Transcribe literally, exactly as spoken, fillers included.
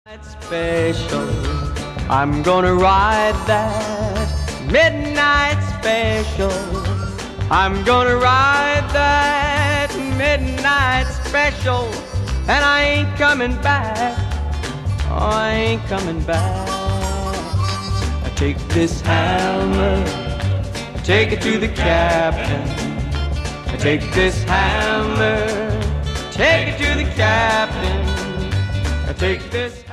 Special, I'm gonna ride that midnight special. I'm gonna ride that midnight special, and I ain't coming back. Oh, I ain't coming back. I take this hammer, I take it to the captain. I take this hammer, take it to the captain. I take this